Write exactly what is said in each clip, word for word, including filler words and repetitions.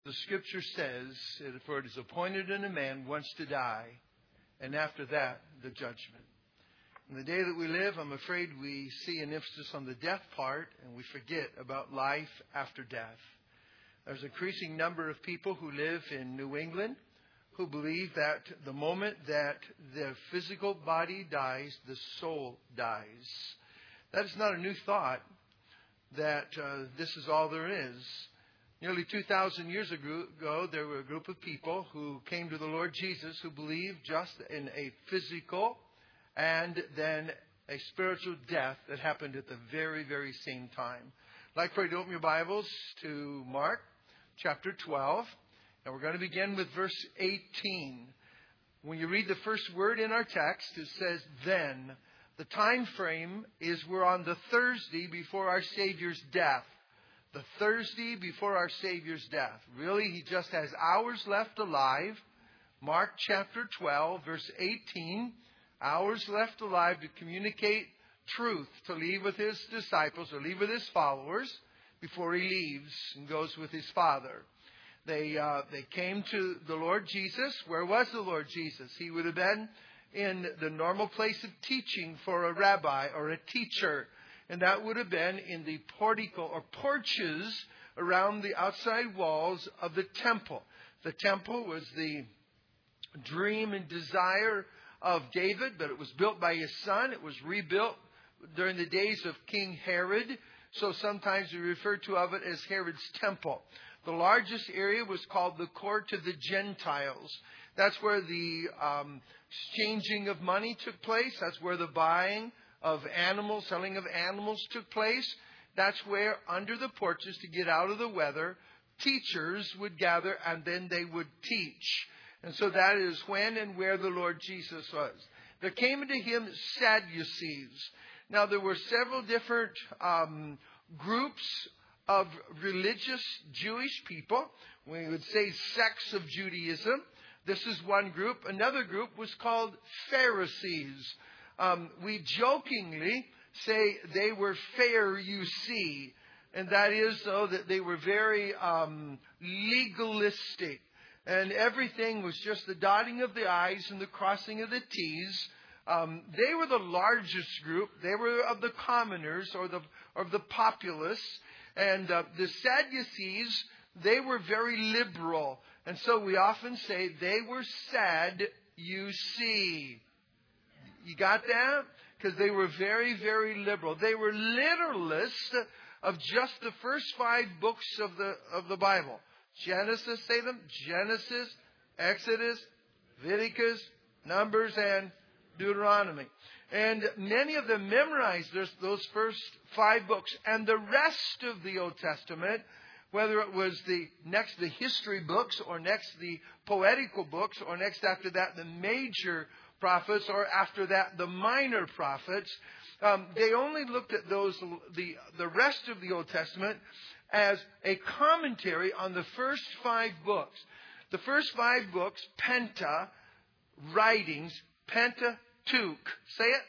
The Scripture says, for it is appointed in a man once to die, and after that, the judgment. In the day that we live, I'm afraid we see an emphasis on the death part, and we forget about life after death. There's an increasing number of people who live in New England who believe that the moment that the physical body dies, the soul dies. That is not a new thought, that uh, this is all there is. Nearly two thousand years ago, there were a group of people who came to the Lord Jesus who believed just in a physical and then a spiritual death that happened at the very, very same time. I'd like for you to open your Bibles to Mark chapter twelve. And we're going to begin with verse eighteen. When you read the first word in our text, it says, then. The time frame is we're on the Thursday before our Savior's death. The Thursday before our Savior's death. Really, he just has hours left alive. Mark chapter twelve, verse eighteen. Hours left alive to communicate truth, to leave with his disciples or leave with his followers before he leaves and goes with his Father. They uh, they came to the Lord Jesus. Where was the Lord Jesus? He would have been in the normal place of teaching for a rabbi or a teacher. And that would have been in the portico or porches around the outside walls of the temple. The temple was the dream and desire of David, but it was built by his son. It was rebuilt during the days of King Herod. So sometimes we refer to of it as Herod's temple. The largest area was called the court of the Gentiles. That's where the um, exchanging of money took place. That's where the buying of animals, selling of animals took place. That's where, under the porches, to get out of the weather, teachers would gather and then they would teach. And so that is when and where the Lord Jesus was. There came into him Sadducees. Now, there were several different um, groups of religious Jewish people. We would say sects of Judaism. This is one group. Another group was called Pharisees. Um, we jokingly say they were fair, you see. And that is, though, that they were very um, legalistic. And everything was just the dotting of the I's and the crossing of the T's. Um, they were the largest group. They were of the commoners or the of the populace. And uh, the Sadducees, they were very liberal. And so we often say they were sad, you see. You got that? Because they were very, very liberal. They were literalists of just the first five books of the of the Bible. Genesis, say them. Genesis, Exodus, Leviticus, Numbers, and Deuteronomy. And many of them memorized this, those first five books. And the rest of the Old Testament, whether it was the next the history books, or next the poetical books, or next after that the major prophets, or after that the minor prophets, um, they only looked at those the the rest of the Old Testament as a commentary on the first five books. The first five books, Penta, writings, Pentateuch, say it.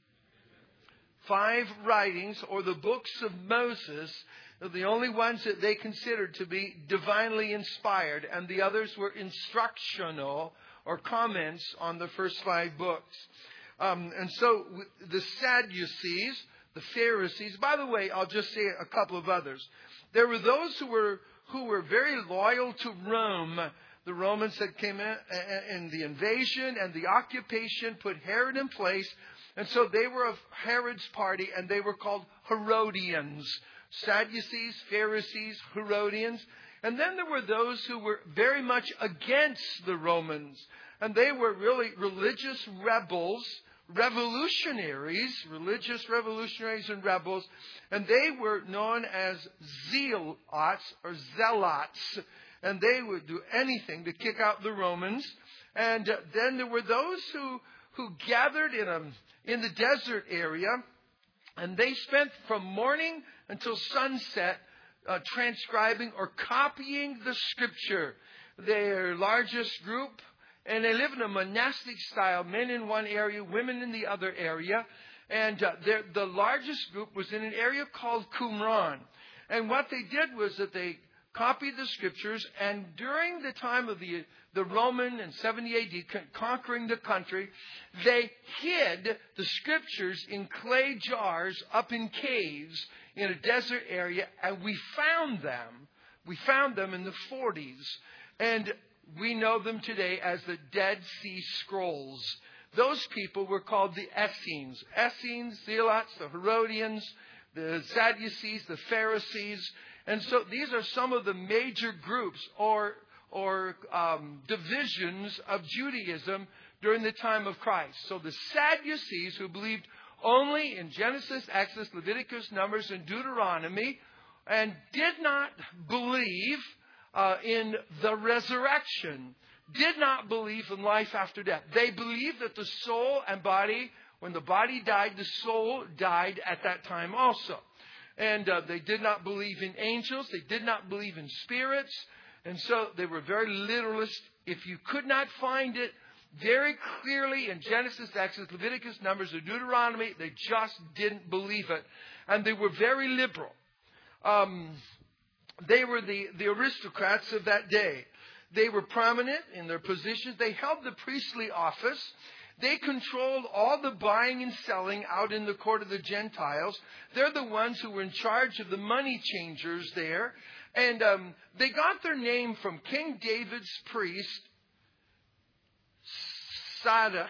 Five writings, or the books of Moses, are the only ones that they considered to be divinely inspired, and the others were instructional or comments on the first five books. Um, and so the Sadducees, the Pharisees, by the way, I'll just say a couple of others. There were those who were who were very loyal to Rome. The Romans that came in, in the invasion and the occupation put Herod in place. And so they were of Herod's party, and they were called Herodians. Sadducees, Pharisees, Herodians. And then there were those who were very much against the Romans. And they were really religious rebels, revolutionaries, religious revolutionaries and rebels. And they were known as zealots or zealots. And they would do anything to kick out the Romans. And uh, then there were those who, who gathered in, a, in the desert area. And they spent from morning until sunset uh, transcribing or copying the Scripture. Their largest group, and they live in a monastic style, men in one area, women in the other area. And uh, the largest group was in an area called Qumran. And what they did was that they copied the Scriptures, and during the time of the, the Roman in seventy A D conquering the country, they hid the Scriptures in clay jars up in caves in a desert area, and we found them. We found them in the forties, and we know them today as the Dead Sea Scrolls. Those people were called the Essenes. Essenes, Zealots, the Herodians, the Sadducees, the Pharisees. And so these are some of the major groups or or um, divisions of Judaism during the time of Christ. So the Sadducees, who believed only in Genesis, Exodus, Leviticus, Numbers, and Deuteronomy, and did not believe uh, in the resurrection, did not believe in life after death. They believed that the soul and body, when the body died, the soul died at that time also. And uh, they did not believe in angels. They did not believe in spirits. And so they were very literalist. If you could not find it very clearly in Genesis, Exodus, Leviticus, Numbers, or Deuteronomy, they just didn't believe it. And they were very liberal. Um, they were the, the aristocrats of that day. They were prominent in their positions. They held the priestly office. They controlled all the buying and selling out in the court of the Gentiles. They're the ones who were in charge of the money changers there. And um, they got their name from King David's priest, Zadok,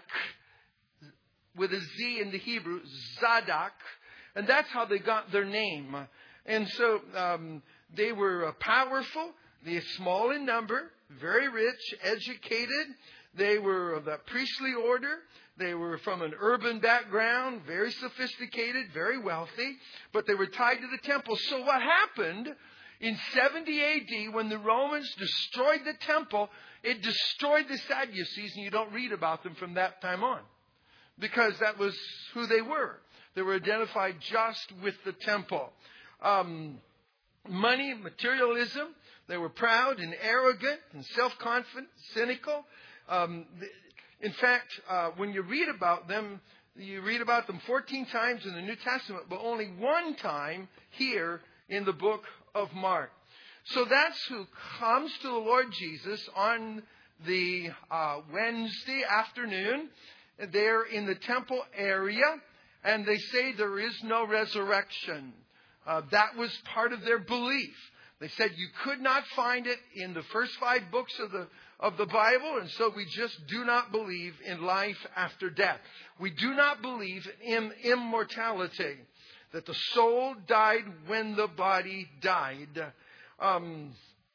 with a Z in the Hebrew, Zadok. And that's how they got their name. And so um, they were uh, powerful. They were small in number, very rich, educated. They were of the priestly order. They were from an urban background, very sophisticated, very wealthy. But they were tied to the temple. So what happened in seventy A D when the Romans destroyed the temple, it destroyed the Sadducees, and you don't read about them from that time on. Because that was who they were. They were identified just with the temple. Um, money, materialism. They were proud and arrogant and self-confident, cynical. Um, in fact, uh, when you read about them, you read about them fourteen times in the New Testament, but only one time here in the book of Mark. So that's who comes to the Lord Jesus on the uh, Wednesday afternoon. They're in the temple area, and they say there is no resurrection. Uh, that was part of their belief. They said you could not find it in the first five books of the of the Bible, and so we just do not believe in life after death. We do not believe in immortality, that the soul died when the body died. Um,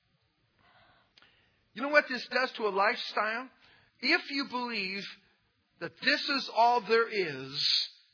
you know what this does to a lifestyle? If you believe that this is all there is,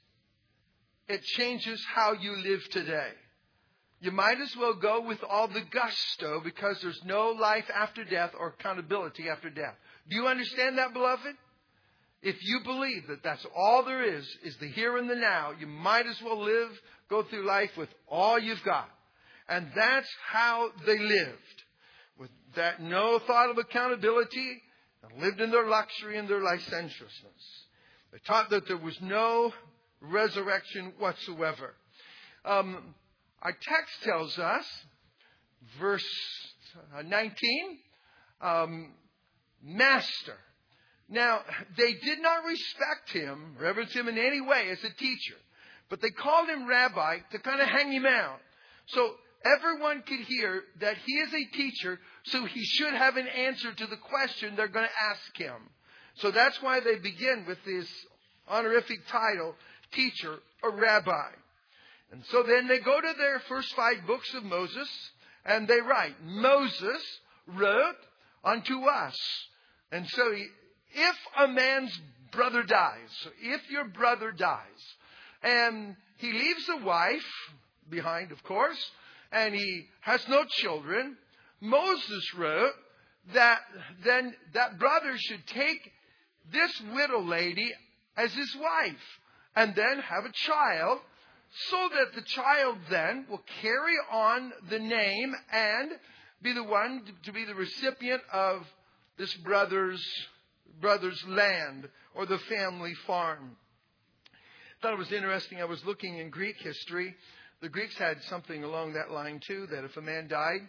it changes how you live today. You might as well go with all the gusto because there's no life after death or accountability after death. Do you understand that, beloved? If you believe that that's all there is, is the here and the now, you might as well live, go through life with all you've got. And that's how they lived. With that no thought of accountability, and lived in their luxury and their licentiousness. They taught that there was no resurrection whatsoever. Um... Our text tells us, verse nineteen, um, Master. Now, they did not respect him, reverence him in any way as a teacher, but they called him Rabbi to kind of hang him out. So everyone could hear that he is a teacher, so he should have an answer to the question they're going to ask him. So that's why they begin with this honorific title, teacher or rabbi. And so then they go to their first five books of Moses, and they write, Moses wrote unto us. And so he, if a man's brother dies, so if your brother dies, and he leaves a wife behind, of course, and he has no children, Moses wrote that then that brother should take this widow lady as his wife, and then have a child, so that the child then will carry on the name and be the one to be the recipient of this brother's brother's land or the family farm. I thought it was interesting. I was looking in Greek history. The Greeks had something along that line too, that if a man died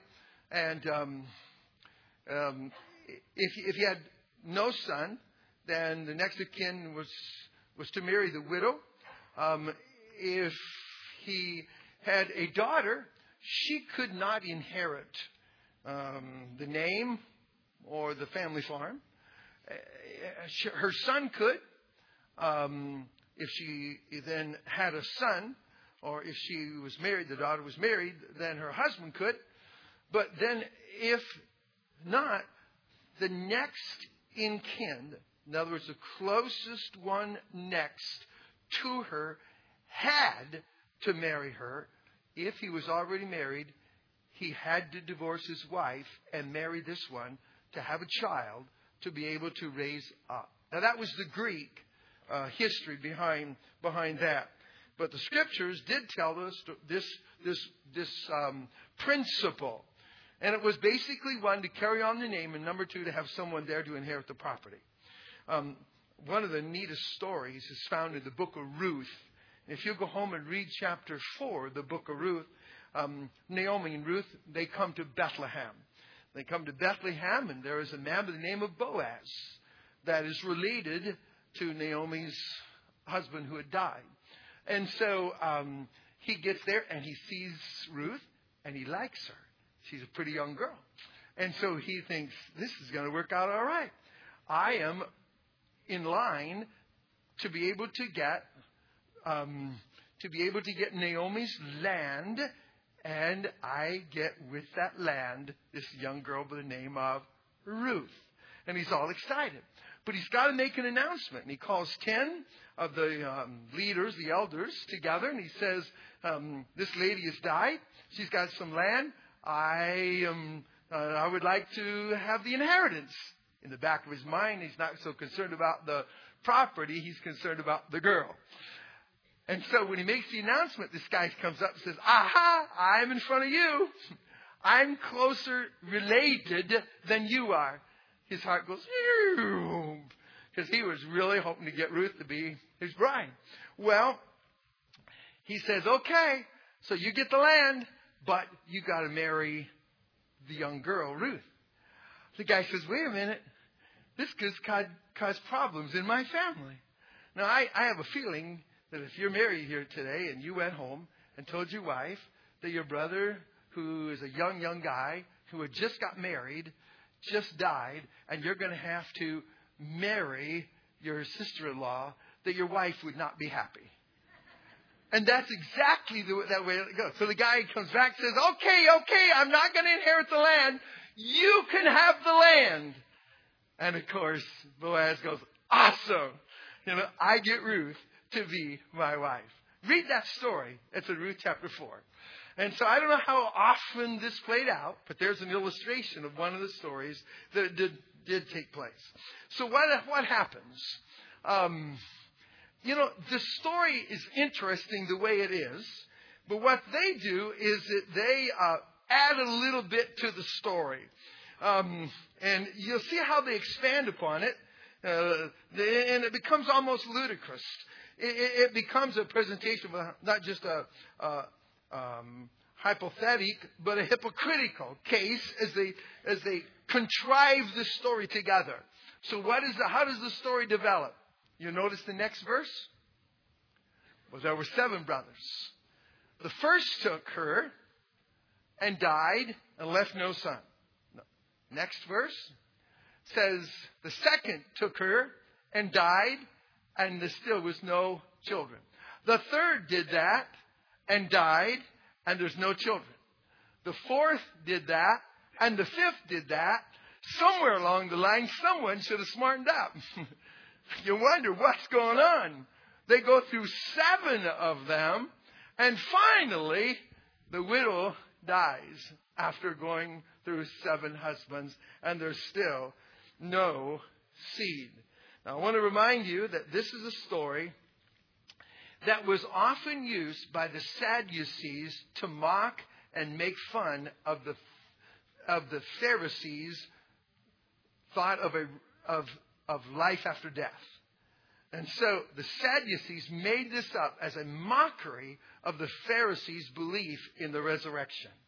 And um, um, if, if he had no son, then the next of kin was, was to marry the widow. Um, if he had a daughter, she could not inherit um, the name or the family farm. Uh, her son could. Um, if she then had a son, or if she was married, the daughter was married, then her husband could. But then if not, the next in kin, in other words, the closest one next to her, had to marry her. If he was already married, he had to divorce his wife and marry this one to have a child to be able to raise up. Now that was the Greek uh, history behind behind that. But the Scriptures did tell us this this this um, principle, and it was basically one, to carry on the name, and number two, to have someone there to inherit the property. Um, one of the neatest stories is found in the book of Ruth. If you go home and read chapter four, the book of Ruth, um, Naomi and Ruth, they come to Bethlehem. They come to Bethlehem, and there is a man by the name of Boaz that is related to Naomi's husband who had died. And so um, he gets there and he sees Ruth and he likes her. She's a pretty young girl. And so he thinks, this is going to work out all right. I am in line to be able to get um, to be able to get Naomi's land, and I get with that land this young girl by the name of Ruth. And he's all excited. But he's got to make an announcement. And he calls ten of the um, leaders, the elders, together. And he says, um, this lady has died. She's got some land. I um, uh, I would like to have the inheritance. In the back of his mind, he's not so concerned about the property. He's concerned about the girl. And so when he makes the announcement, this guy comes up and says, aha, I'm in front of you. I'm closer related than you are. His heart goes, because he was really hoping to get Ruth to be his bride. Well, he says, okay, so you get the land, but you got to marry the young girl, Ruth. The guy says, wait a minute, this could cause problems in my family. Now, I, I have a feeling that if you're married here today and you went home and told your wife that your brother, who is a young, young guy, who had just got married, just died, and you're going to have to marry your sister-in-law, that your wife would not be happy. And that's exactly the, that way it goes. So the guy comes back and says, okay, okay, I'm not going to inherit the land. You can have the land. And of course, Boaz goes, awesome. You know, I get Ruth to be my wife. Read that story. It's in Ruth chapter four. And so I don't know how often this played out, but there's an illustration of one of the stories that did, did take place. So what, what happens? Um, you know, the story is interesting the way it is, but what they do is that they uh, add a little bit to the story. Um, and you'll see how they expand upon it, uh, and it becomes almost ludicrous. It, it becomes a presentation of not just a, a um, hypothetical, but a hypocritical case as they as they contrive the story together. So, what is the, how does the story develop? You notice the next verse. Well, there were seven brothers. The first took her and died and left no son. No. Next verse says the second took her and died, and there still was no children. The third did that and died, and there's no children. The fourth did that, and the fifth did that. Somewhere along the line, someone should have smartened up. You wonder what's going on. They go through seven of them, and finally, the widow dies after going through seven husbands, and there's still no seed. Now, I want to remind you that this is a story that was often used by the Sadducees to mock and make fun of the of the Pharisees' thought of a of of life after death. And so the Sadducees made this up as a mockery of the Pharisees' belief in the resurrection.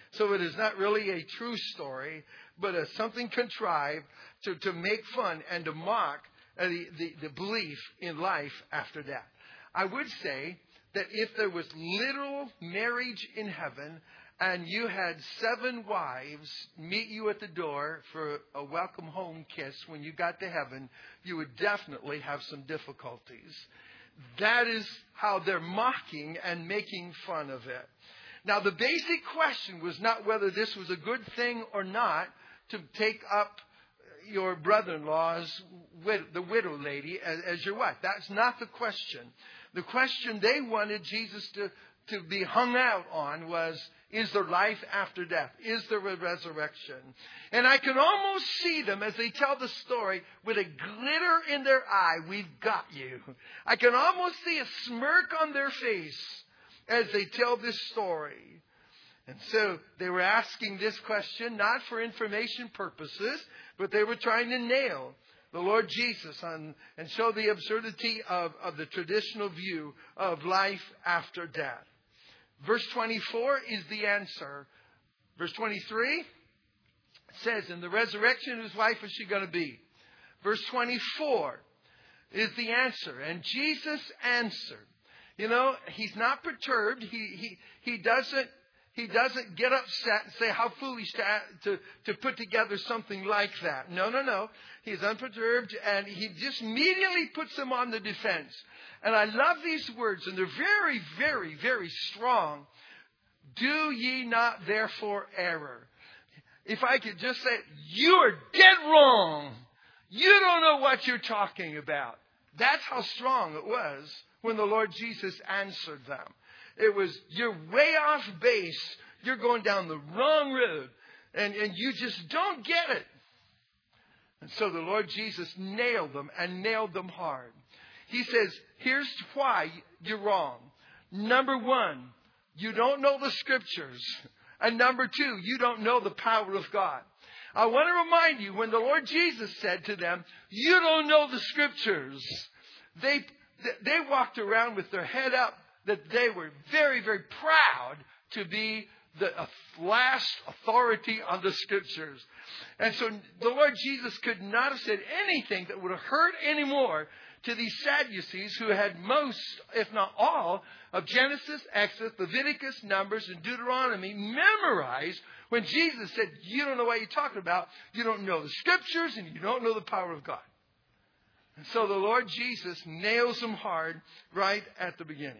So it is not really a true story, but a, something contrived to, to make fun and to mock uh, the, the, the belief in life after death. I would say that if there was literal marriage in heaven and you had seven wives meet you at the door for a welcome home kiss when you got to heaven, you would definitely have some difficulties. That is how they're mocking and making fun of it. Now, the basic question was not whether this was a good thing or not to take up your brother-in-law's, the widow lady, as, as your wife. That's not the question. The question they wanted Jesus to, to be hung out on was, is there life after death? Is there a resurrection? And I can almost see them as they tell the story with a glitter in their eye. We've got you. I can almost see a smirk on their face as they tell this story. And so they were asking this question not for information purposes, but they were trying to nail the Lord Jesus on, and show the absurdity of, of the traditional view of life after death. Verse twenty-four is the answer. Verse twenty-three says, in the resurrection, whose wife is she going to be? Verse twenty-four is the answer. And Jesus answered. You know, he's not perturbed. He he he doesn't he doesn't get upset and say how foolish to to to put together something like that. No, no, no. He's unperturbed, and he just immediately puts them on the defense. And I love these words, and they're very, very, very strong. Do ye not therefore err? If I could just say, you are dead wrong. You don't know what you're talking about. That's how strong it was when the Lord Jesus answered them. It was, you're way off base. You're going down the wrong road. And, and you just don't get it. And so the Lord Jesus nailed them and nailed them hard. He says, here's why you're wrong. Number one, you don't know the Scriptures. And number two, you don't know the power of God. I want to remind you, when the Lord Jesus said to them, you don't know the Scriptures, they, they walked around with their head up, that they were very, very proud to be the last authority on the Scriptures. And so the Lord Jesus could not have said anything that would have hurt any more to these Sadducees, who had most, if not all, of Genesis, Exodus, Leviticus, Numbers, and Deuteronomy memorized, when Jesus said, you don't know what you're talking about. You don't know the Scriptures, and you don't know the power of God. And so the Lord Jesus nails them hard right at the beginning.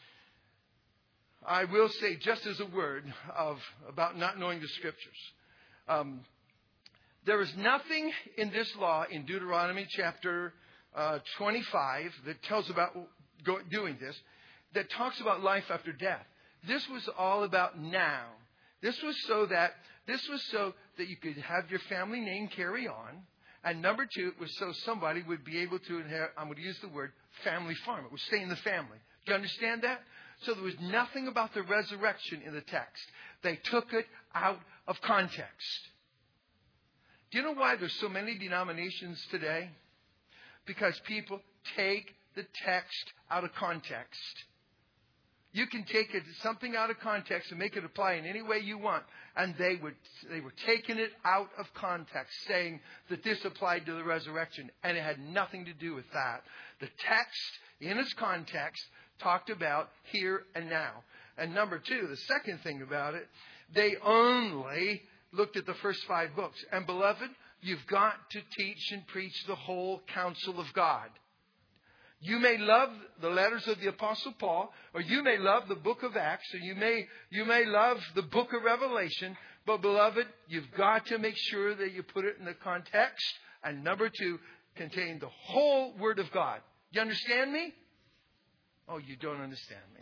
I will say, just as a word of about not knowing the Scriptures. Um, there is nothing in this law in Deuteronomy chapter uh, twenty-five that tells about go, doing this, that talks about life after death. This was all about now. This was so that this was so that you could have your family name carry on. And number two, it was so somebody would be able to inherit, I'm going to use the word family farm. It would stay in the family. Do you understand that? So there was nothing about the resurrection in the text. They took it out of context. Do you know why there's so many denominations today? Because people take the text out of context. You can take it, something out of context and make it apply in any way you want. And they would they were taking it out of context, saying that this applied to the resurrection. And it had nothing to do with that. The text, in its context, talked about here and now. And number two, the second thing about it, they only looked at the first five books. And beloved, you've got to teach and preach the whole counsel of God. You may love the letters of the Apostle Paul, or you may love the book of Acts, or you may you may love the book of Revelation. But beloved, you've got to make sure that you put it in the context. And number two, contain the whole Word of God. You understand me? Oh, you don't understand me.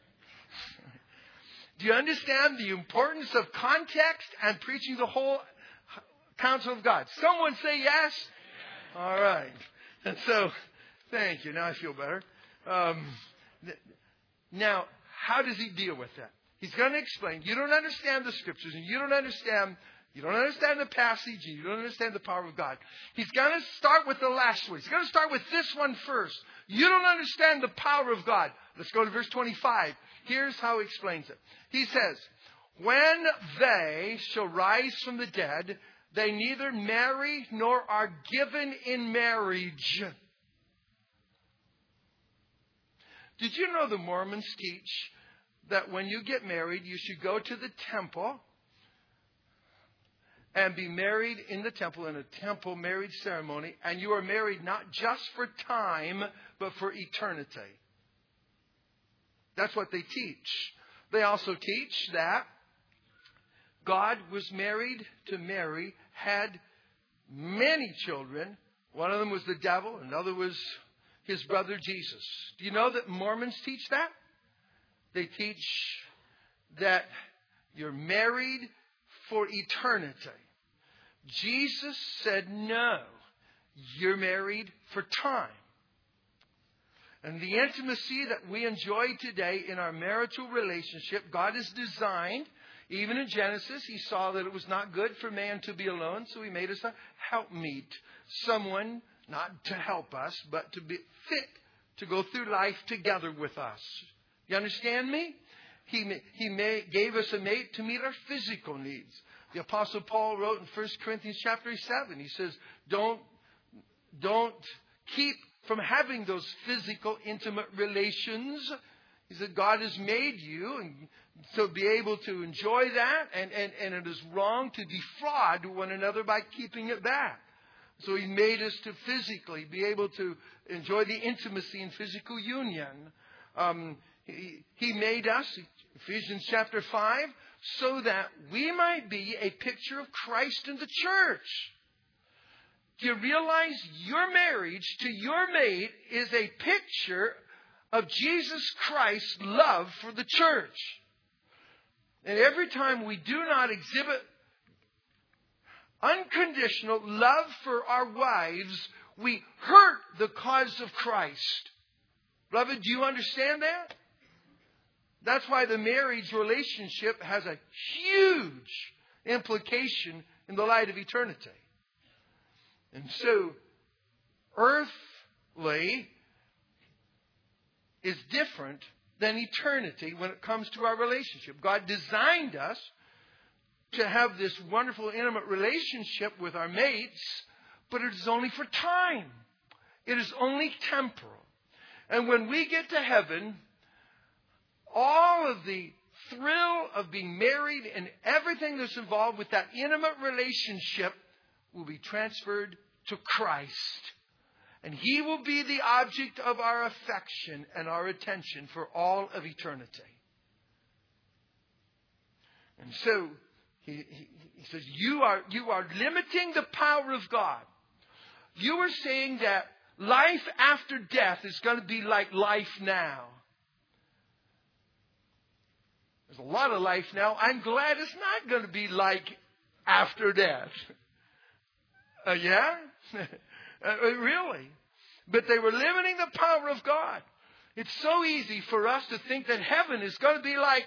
Do you understand the importance of context and preaching the whole counsel of God? Someone say yes? All right. And so, thank you. Now I feel better. Um, now, how does he deal with that? He's going to explain. You don't understand the Scriptures, and you don't understand You don't understand the passage, and you don't understand the power of God. He's going to start with the last one. He's going to start with this one first. You don't understand the power of God. Let's go to verse twenty-five. Here's how he explains it. He says, when they shall rise from the dead, they neither marry nor are given in marriage. Did you know the Mormons teach that when you get married, you should go to the temple and be married in the temple, in a temple marriage ceremony, and you are married not just for time, but for eternity. That's what they teach. They also teach that God was married to Mary, had many children. One of them was the devil, another was his brother Jesus. Do you know that Mormons teach that? They teach that you're married for eternity. Jesus said, no, you're married for time. And the intimacy that we enjoy today in our marital relationship, God has designed. Even in Genesis, He saw that it was not good for man to be alone, so He made us a helpmeet. Someone, not to help us, but to be fit to go through life together with us. You understand me? He, he made, gave us a mate to meet our physical needs. The Apostle Paul wrote in First Corinthians chapter seven, he says, don't, don't keep from having those physical, intimate relations. He said, God has made you and to be able to enjoy that, and, and, and it is wrong to defraud one another by keeping it back. So He made us to physically be able to enjoy the intimacy and physical union. Um, he, he made us, Ephesians chapter five, so that we might be a picture of Christ in the church. Do you realize your marriage to your mate is a picture of Jesus Christ's love for the church? And every time we do not exhibit unconditional love for our wives, we hurt the cause of Christ. Beloved, do you understand that? That's why the marriage relationship has a huge implication in the light of eternity. And so, earthly is different than eternity when it comes to our relationship. God designed us to have this wonderful, intimate relationship with our mates, but it is only for time. It is only temporal. And when we get to heaven, all of the thrill of being married and everything that's involved with that intimate relationship will be transferred to Christ. And He will be the object of our affection and our attention for all of eternity. And so, he, he, he says, you are, you are limiting the power of God. You are saying that life after death is going to be like life now. There's a lot of life now. I'm glad it's not going to be like after death. Uh, yeah? uh, really? But they were limiting the power of God. It's so easy for us to think that heaven is going to be like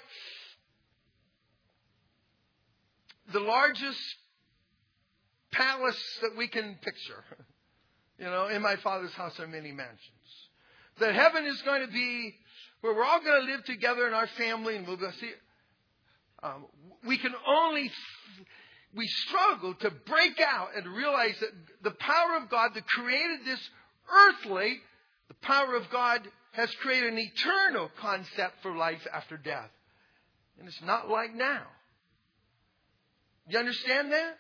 the largest palace that we can picture. You know, in my Father's house are many mansions. That heaven is going to be where we're all going to live together in our family, and we'll go see. Um, we can only, we struggle to break out and realize that the power of God that created this earthly, the power of God has created an eternal concept for life after death. And it's not like now. You understand that?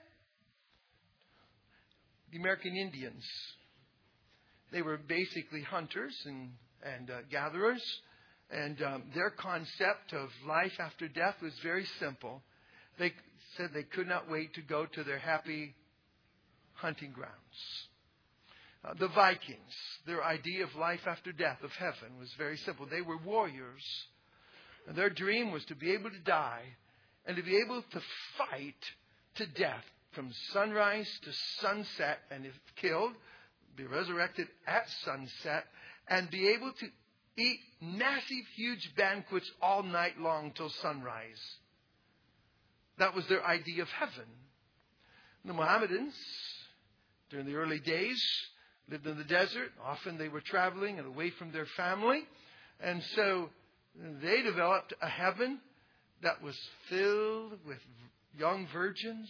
The American Indians, they were basically hunters and, and uh, gatherers. And um, their concept of life after death was very simple. They said they could not wait to go to their happy hunting grounds. Uh, the Vikings, their idea of life after death, of heaven, was very simple. They were warriors. And their dream was to be able to die and to be able to fight to death from sunrise to sunset, and if killed, be resurrected at sunset and be able to eat massive, huge banquets all night long till sunrise. That was their idea of heaven. The Mohammedans, during the early days, lived in the desert. Often they were traveling and away from their family. And so they developed a heaven that was filled with young virgins.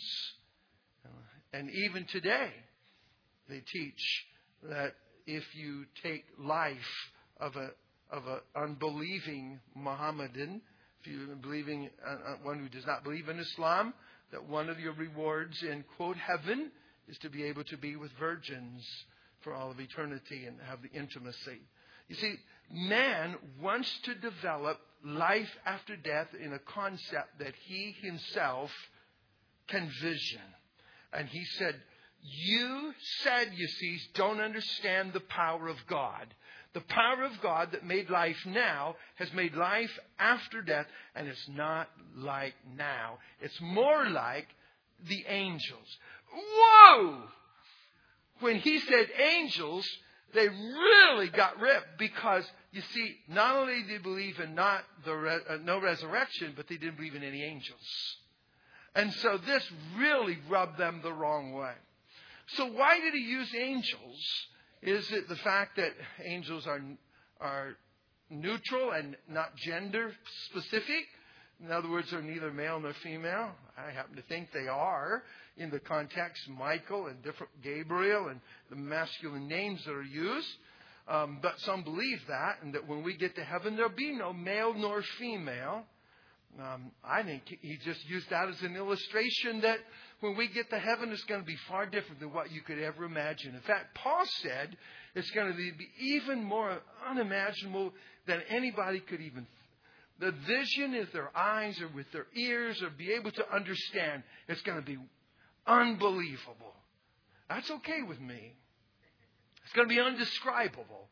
And even today, they teach that if you take life of a of an unbelieving Mohammedan, if you're believing uh, one who does not believe in Islam, that one of your rewards in, quote, heaven is to be able to be with virgins for all of eternity and have the intimacy. You see, man wants to develop life after death in a concept that he himself can vision. And he said, you Sadducees don't understand the power of God. The power of God that made life now has made life after death, and it's not like now. It's more like the angels. Whoa! When he said angels, they really got ripped because, you see, not only did they believe in not the re- uh, no resurrection, but they didn't believe in any angels. And so this really rubbed them the wrong way. So why did he use angels? Is it the fact that angels are are neutral and not gender specific? In other words, they're neither male nor female. I happen to think they are in the context Michael and different Gabriel and the masculine names that are used. Um, but some believe that, and that when we get to heaven, there'll be no male nor female. Um, I think he just used that as an illustration that when we get to heaven, it's going to be far different than what you could ever imagine. In fact, Paul said it's going to be even more unimaginable than anybody could even. The vision is their eyes or with their ears or be able to understand. It's going to be unbelievable. That's okay with me. It's going to be undescribable.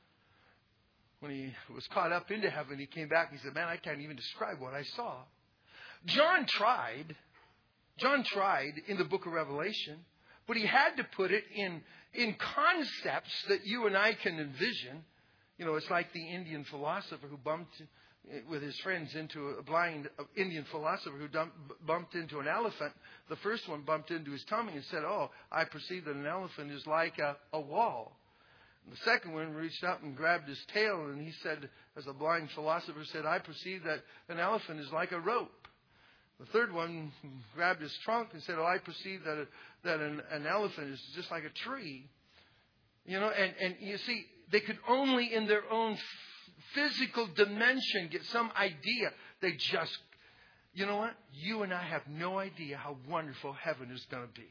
When he was caught up into heaven, he came back and he said, man, I can't even describe what I saw. John tried. John tried in the book of Revelation, but he had to put it in, in concepts that you and I can envision. You know, it's like the Indian philosopher who bumped with his friends into a blind Indian philosopher who dumped, bumped into an elephant. The first one bumped into his tummy and said, oh, I perceive that an elephant is like a, a wall. And the second one reached up and grabbed his tail, and he said, as a blind philosopher said, I perceive that an elephant is like a rope. The third one grabbed his trunk and said, oh, I perceive that a, that an, an elephant is just like a tree. You know, and, and you see, they could only in their own physical dimension get some idea. They just, you know what? You and I have no idea how wonderful heaven is going to be.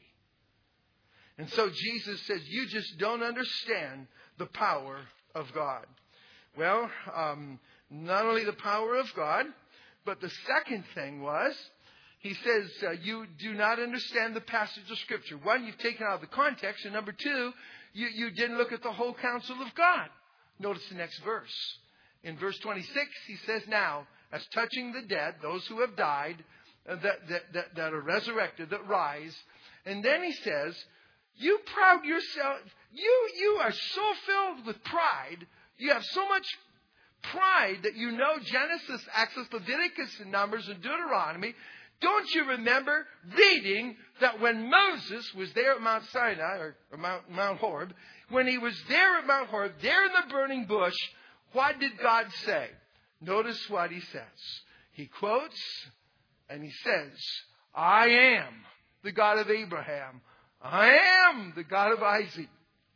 And so Jesus says, you just don't understand the power of God. Well, um, not only the power of God, but the second thing was, he says, uh, you do not understand the passage of Scripture. One, you've taken out of the context. And number two, you, you didn't look at the whole counsel of God. Notice the next verse. In verse twenty-six, he says, now, as touching the dead, those who have died, uh, that, that, that, that are resurrected, that rise. And then he says, you proud yourself, you, you are so filled with pride, you have so much pride that you know Genesis, Exodus, Leviticus, and Numbers, and Deuteronomy. Don't you remember reading that when Moses was there at Mount Sinai, or, or Mount, Mount Horeb, when he was there at Mount Horeb, there in the burning bush, what did God say? Notice what he says. He quotes, and he says, I am the God of Abraham. I am the God of Isaac.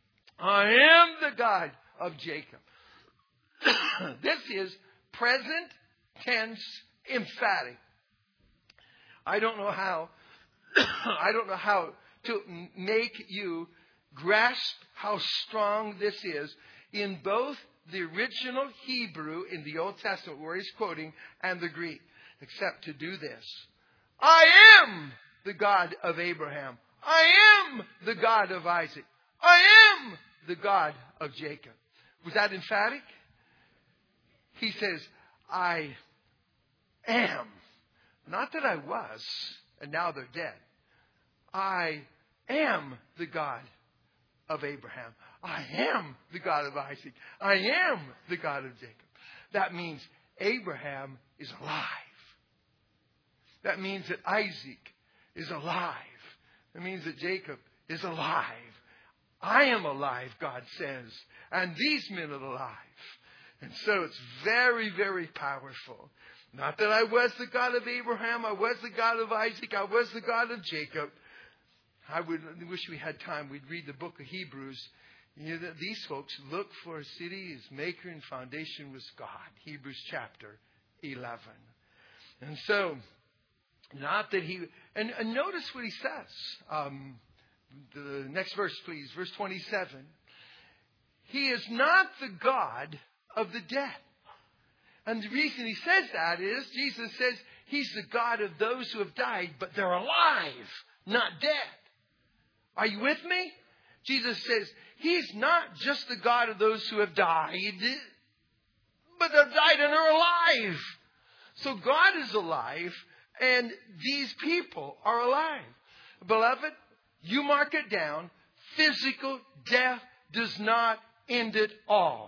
I am the God of Jacob. This is present tense emphatic. I don't know how, I don't know how to make you grasp how strong this is in both the original Hebrew in the Old Testament where he's quoting and the Greek, except to do this. I am the God of Abraham. I am the God of Isaac. I am the God of Jacob. Was that emphatic? He says, I am. Not that I was, and now they're dead. I am the God of Abraham. I am the God of Isaac. I am the God of Jacob. That means Abraham is alive. That means that Isaac is alive. It means that Jacob is alive. I am alive, God says. And these men are alive. And so it's very, very powerful. Not that I was the God of Abraham, I was the God of Isaac, I was the God of Jacob. I would wish we had time. We'd read the book of Hebrews. You know, these folks look for a city whose maker and foundation was God. Hebrews chapter eleven. And so, not that he... And, and notice what he says. Um, the next verse, please. Verse twenty-seven. He is not the God of the dead. And the reason he says that is, Jesus says, he's the God of those who have died, but they're alive, not dead. Are you with me? Jesus says, he's not just the God of those who have died, but they've died and are alive. So God is alive, and these people are alive. Beloved, you mark it down. Physical death does not end it all.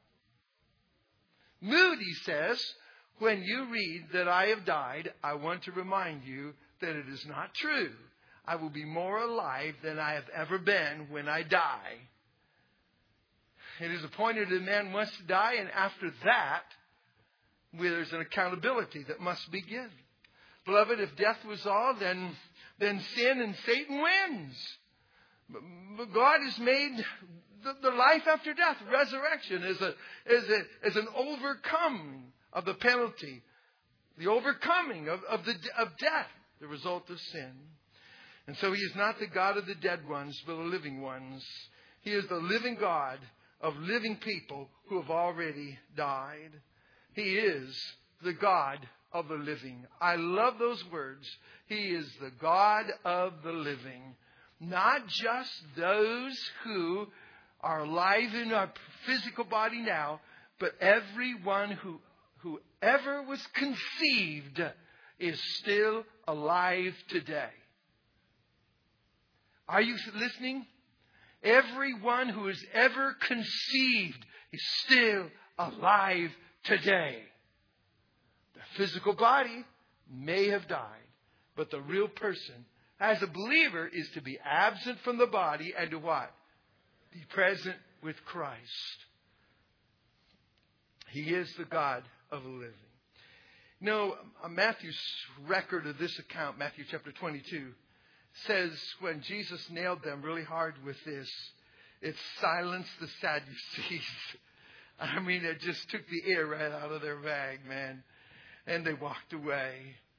Moody says, when you read that I have died, I want to remind you that it is not true. I will be more alive than I have ever been when I die. It is appointed that man must die, and after that, there's an accountability that must begin. Beloved, if death was all, then, then sin and Satan wins. But God has made the, the life after death, resurrection, is a, is a, is an overcoming of the penalty, the overcoming of, of, the, of death, the result of sin. And so he is not the God of the dead ones, but the living ones. He is the living God of living people who have already died. He is the God of the living. I love those words. He is the God of the living. Not just those who are alive in our physical body now, but everyone who, who ever was conceived is still alive today. Are you listening? Everyone who is ever conceived is still alive today. The physical body may have died, but the real person, as a believer, is to be absent from the body and to what? Be present with Christ. He is the God of the living. No, Matthew's record of this account, Matthew chapter twenty-two, says when Jesus nailed them really hard with this, it silenced the Sadducees. I mean, it just took the air right out of their bag, man. And they walked away.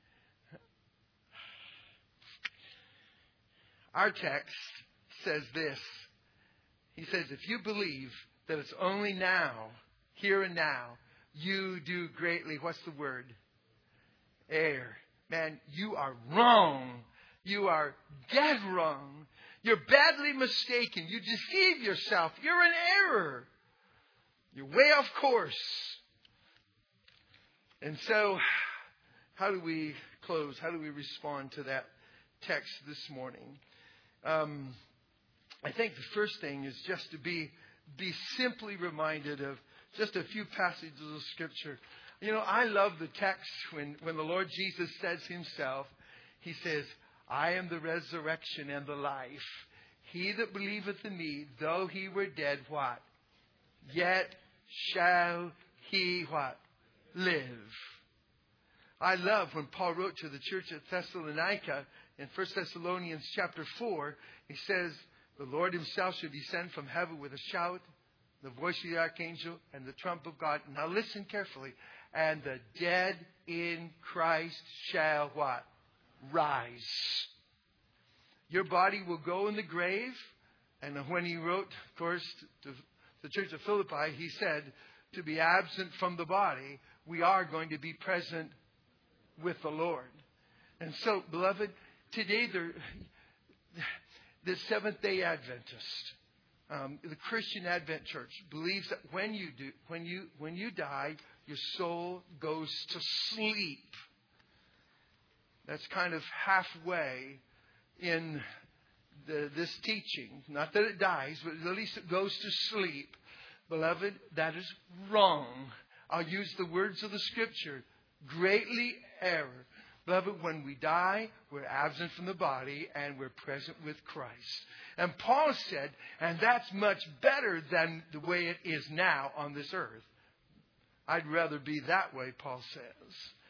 Our text says this. He says, if you believe that it's only now, here and now, you do greatly, what's the word? Err. Man, you are wrong. You are dead wrong. You're badly mistaken. You deceive yourself. You're in error. You're way off course. And so, how do we close? How do we respond to that text this morning? Um, I think the first thing is just to be be simply reminded of just a few passages of Scripture. You know, I love the text when, when the Lord Jesus says himself, he says, I am the resurrection and the life. He that believeth in me, though he were dead, what? Yet shall he what? Live. I love when Paul wrote to the church at Thessalonica in First Thessalonians chapter four, he says, the Lord himself shall descend from heaven with a shout, the voice of the archangel, and the trump of God. Now listen carefully. And the dead in Christ shall what? Rise. Your body will go in the grave. And when he wrote, of course, to the church of Philippi, he said, to be absent from the body, we are going to be present with the Lord. And so, beloved, today there, the Seventh-day Adventist, um, the Christian Advent Church, believes that when you do, when you when you die, your soul goes to sleep. That's kind of halfway in the, this teaching. Not that it dies, but at least it goes to sleep. Beloved, that is wrong. I'll use the words of the Scripture. Greatly error. Beloved, when we die, we're absent from the body and we're present with Christ. And Paul said, and that's much better than the way it is now on this earth. I'd rather be that way, Paul says.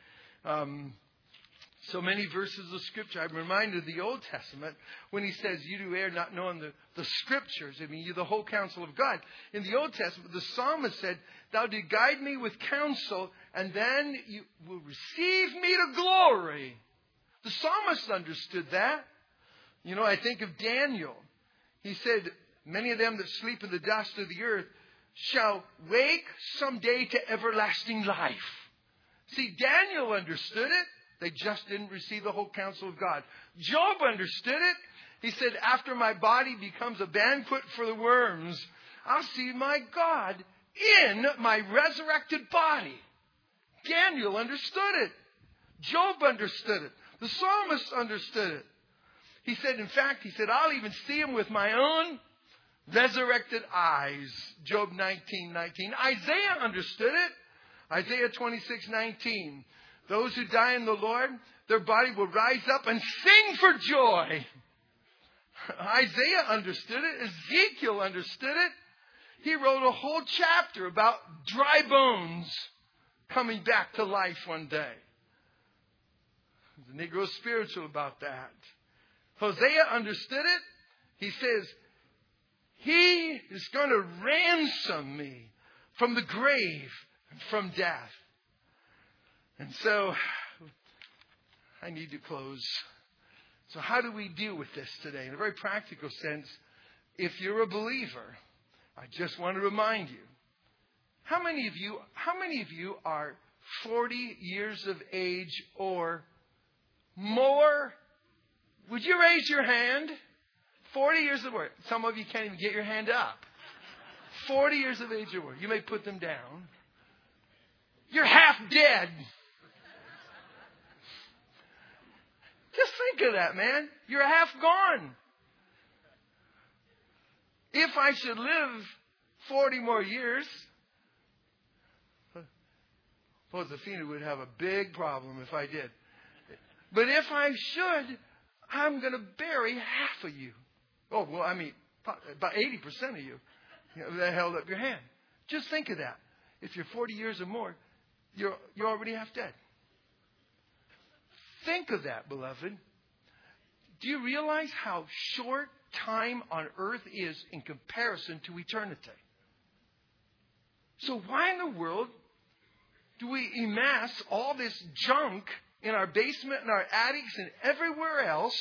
Um, so many verses of Scripture. I'm reminded of the Old Testament when he says, you do err not knowing the, the Scriptures. I mean, you the whole counsel of God. In the Old Testament, the psalmist said, thou did guide me with counsel, and then you will receive me to glory. The psalmist understood that. You know, I think of Daniel. He said, many of them that sleep in the dust of the earth shall wake someday to everlasting life. See, Daniel understood it. They just didn't receive the whole counsel of God. Job understood it. He said, after my body becomes a banquet for the worms, I'll see my God in my resurrected body. Daniel understood it. Job understood it. The psalmist understood it. He said, in fact, he said, I'll even see him with my own resurrected eyes. Job nineteen nineteen. Isaiah understood it. Isaiah twenty-six nineteen. Those who die in the Lord, their body will rise up and sing for joy. Isaiah understood it. Ezekiel understood it. He wrote a whole chapter about dry bones coming back to life one day. The Negro is spiritual about that. Hosea understood it. He says, he is going to ransom me from the grave and from death. And so, I need to close. So how do we deal with this today? In a very practical sense, if you're a believer, I just want to remind you, how many of you, how many of you are forty years of age or more? Would you raise your hand? forty years of age. Some of you can't even get your hand up. forty years of age or more. You may put them down. You're half dead. Just think of that, man. You're half gone. If I should live forty more years, Josefina would have a big problem if I did. But if I should, I'm going to bury half of you. Oh, well, I mean, about eighty percent of you, you know, that held up your hand. Just think of that. If you're forty years or more, you're, you're already half dead. Think of that, beloved. Do you realize how short time on earth is in comparison to eternity? So why in the world do we amass all this junk in our basement and our attics and everywhere else?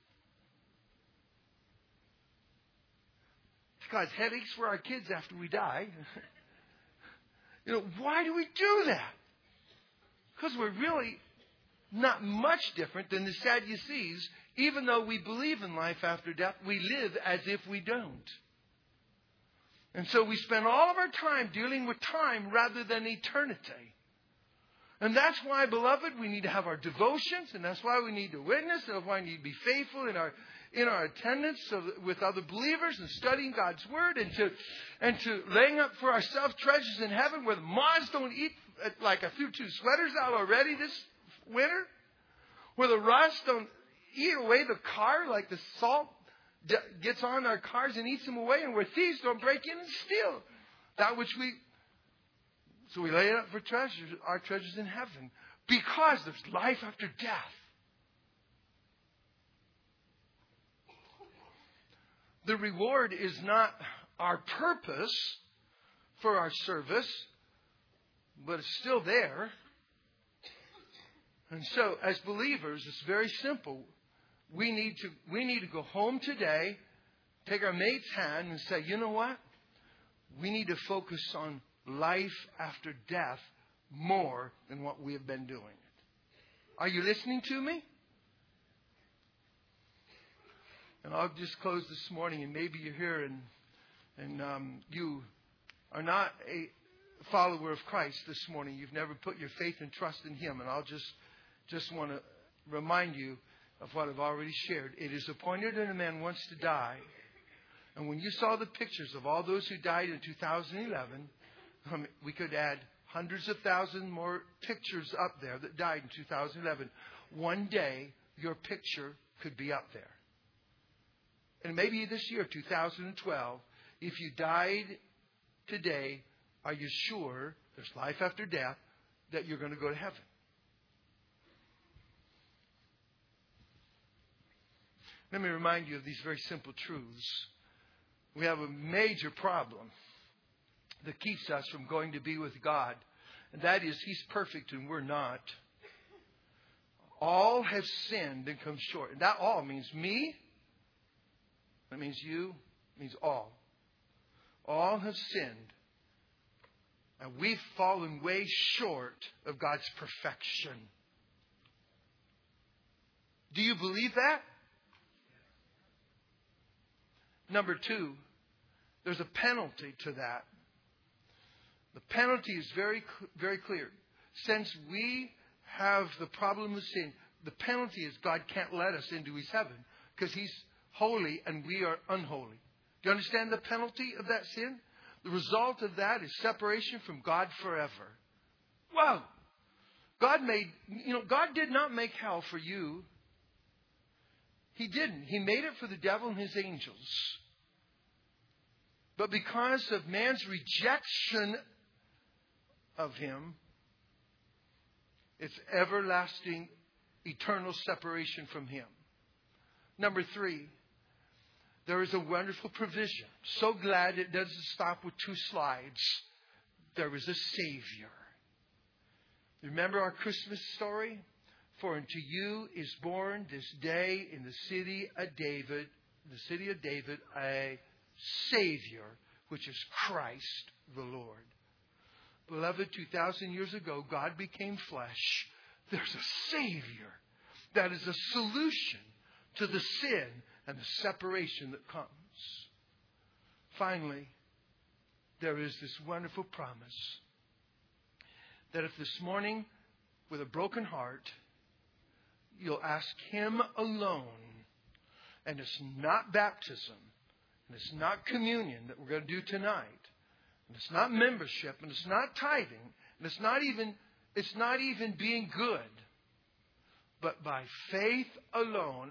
It's caused headaches for our kids after we die. You know, why do we do that? Because we're really not much different than the Sadducees. Even though we believe in life after death, we live as if we don't. And so we spend all of our time dealing with time rather than eternity. And that's why, beloved, we need to have our devotions, and that's why we need to witness, and that's why we need to be faithful in our in our attendance with other believers and studying God's Word, and to and to laying up for ourselves treasures in heaven where the moths don't eat, like I threw two sweaters out already this winter, where the rust don't eat away the car like the salt gets on our cars and eats them away, and where thieves don't break in and steal that which we... So we lay it up for treasures, our treasures in heaven, because there's life after death. The reward is not our purpose for our service, but it's still there. And so, as believers, it's very simple. We need to we need to go home today, take our mate's hand and say, you know what? We need to focus on life after death more than what we have been doing. Are you listening to me? And I'll just close this morning, and maybe you're here and and um, you are not a follower of Christ this morning. You've never put your faith and trust in Him. And I'll just just want to remind you of what I've already shared. It is appointed that a man wants to die. And when you saw the pictures of all those who died in two thousand eleven, um, we could add hundreds of thousands more pictures up there that died in two thousand eleven. One day, your picture could be up there. And maybe this year, two thousand twelve, if you died today, are you sure there's life after death, that you're going to go to heaven? Let me remind you of these very simple truths. We have a major problem that keeps us from going to be with God. And that is, He's perfect and we're not. All have sinned and come short. And that all means me. That means you. It means all. All have sinned. And we've fallen way short of God's perfection. Do you believe that? Number two, there's a penalty to that. The penalty is very, very clear. Since we have the problem of sin, the penalty is God can't let us into His heaven because He's holy and we are unholy. Do you understand the penalty of that sin? The result of that is separation from God forever. Wow! God made, you know, God did not make hell for you. He didn't. He made it for the devil and his angels. But because of man's rejection of Him, it's everlasting, eternal separation from Him. Number three, there is a wonderful provision. So glad it doesn't stop with two slides. There is a Savior. Remember our Christmas story? For unto you is born this day in the city of David, the city of David, a Savior, which is Christ the Lord. Beloved, two thousand years ago, God became flesh. There's a Savior that is a solution to the sin and the separation that comes. Finally, there is this wonderful promise that if this morning, with a broken heart, you'll ask Him alone, and it's not baptism, and it's not communion that we're going to do tonight, and it's not membership, and it's not tithing, and it's not even it's not even being good, but by faith alone,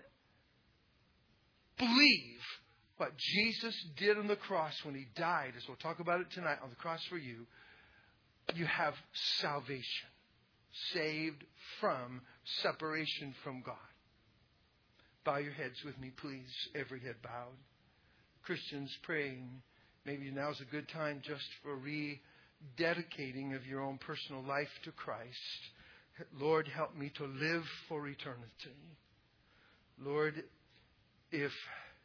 believe what Jesus did on the cross when He died, as we'll talk about it tonight, on the cross for you. You have salvation, saved from separation from God. Bow your heads with me, please. Every head bowed. Christians praying. Maybe now's a good time just for rededicating of your own personal life to Christ. Lord, help me to live for eternity. Lord, if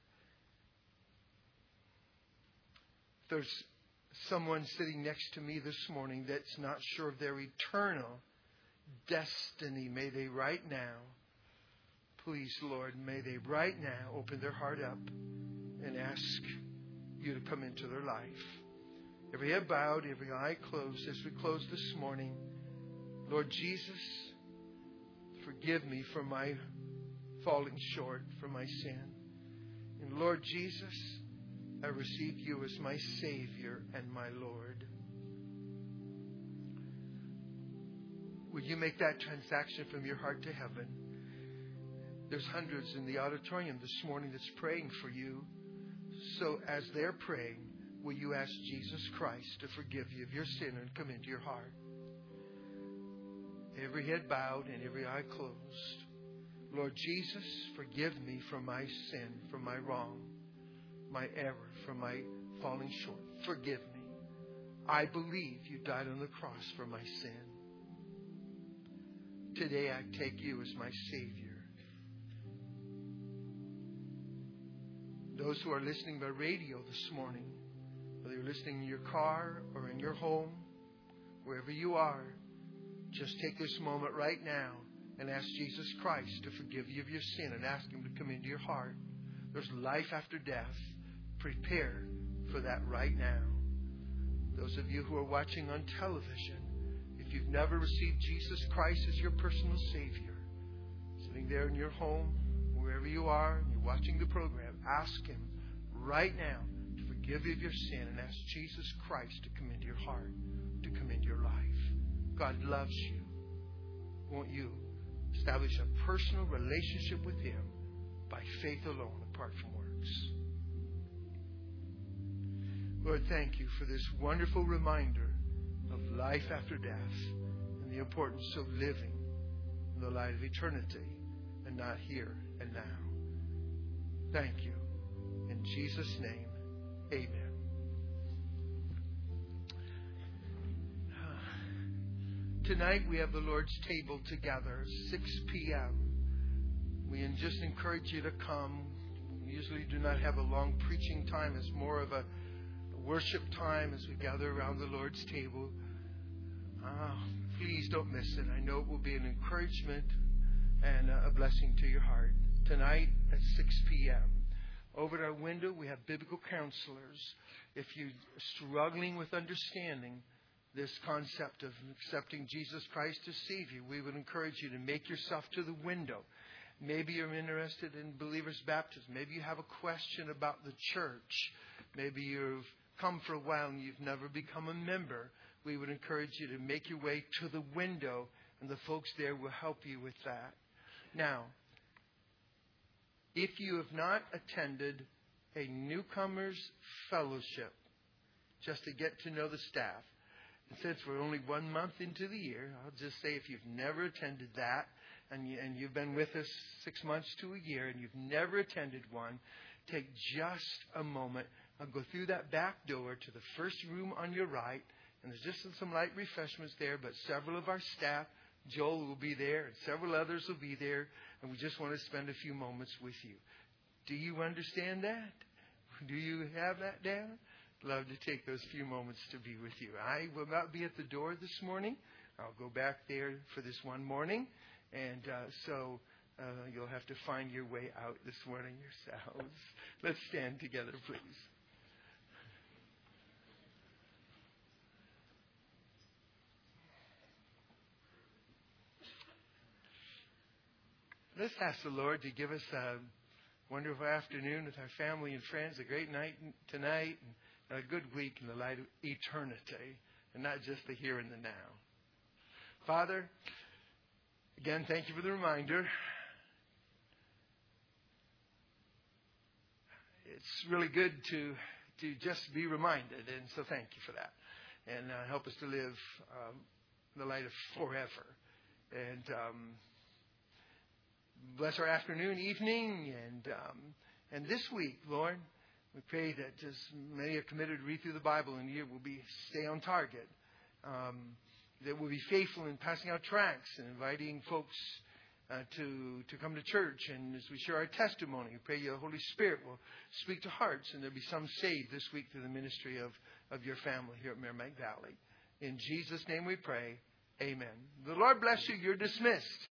there's someone sitting next to me this morning that's not sure of their eternal destiny, may they right now, please, Lord, may they right now open their heart up and ask you to come into their life. Every head bowed, every eye closed. As we close this morning, Lord Jesus, forgive me for my falling short, for my sin. And Lord Jesus, I receive you as my Savior and my Lord. Will you make that transaction from your heart to heaven? There's hundreds in the auditorium this morning that's praying for you. So as they're praying, will you ask Jesus Christ to forgive you of your sin and come into your heart? Every head bowed and every eye closed. Lord Jesus, forgive me for my sin, for my wrong, my error, for my falling short. Forgive me. I believe you died on the cross for my sin. Today I take you as my Savior. Those who are listening by radio this morning, whether you're listening in your car or in your home, wherever you are, just take this moment right now and ask Jesus Christ to forgive you of your sin and ask Him to come into your heart. There's life after death. Prepare for that right now. Those of you who are watching on television, if you've never received Jesus Christ as your personal Savior, sitting there in your home, wherever you are, and you're watching the program, ask Him right now to forgive you of your sin and ask Jesus Christ to come into your heart, to come into your life. God loves you. Won't you establish a personal relationship with Him by faith alone, apart from works? Lord, thank you for this wonderful reminder of life after death and the importance of living in the light of eternity and not here and now. Thank you. In Jesus' name, amen. Tonight we have the Lord's table together, six p.m. We just encourage you to come. We usually do not have a long preaching time. It's more of a worship time as we gather around the Lord's table. Uh, please don't miss it. I know it will be an encouragement and a blessing to your heart. Tonight at six p.m. Over at our window we have biblical counselors. If you're struggling with understanding this concept of accepting Jesus Christ as Savior, we would encourage you to make yourself to the window. Maybe you're interested in believers' baptism. Maybe you have a question about the church. Maybe you've come for a while and you've never become a member. We would encourage you to make your way to the window, and the folks there will help you with that. Now, if you have not attended a newcomers fellowship, just to get to know the staff, and since we're only one month into the year, I'll just say if you've never attended that, and, you, and you've been with us six months to a year, and you've never attended one, take just a moment. I'll go through that back door to the first room on your right, and there's just some light refreshments there, but several of our staff, Joel will be there, and several others will be there, and we just want to spend a few moments with you. Do you understand that? Do you have that down? Love to take those few moments to be with you. I will not be at the door this morning. I'll go back there for this one morning. And uh, so uh, you'll have to find your way out this morning yourselves. Let's stand together, please. Let's ask the Lord to give us a wonderful afternoon with our family and friends, a great night tonight, and a good week in the light of eternity, and not just the here and the now. Father, again, thank you for the reminder. It's really good to to just be reminded, and so thank you for that. And uh, help us to live um, in the light of forever. And um, bless our afternoon, evening, and um, and this week, Lord. We pray that as many are committed to read through the Bible in a year, will be stay on target. Um, that we'll be faithful in passing out tracts and inviting folks uh, to to come to church. And as we share our testimony, we pray your Holy Spirit will speak to hearts, and there'll be some saved this week through the ministry of, of your family here at Merrimack Valley. In Jesus' name we pray. Amen. The Lord bless you. You're dismissed.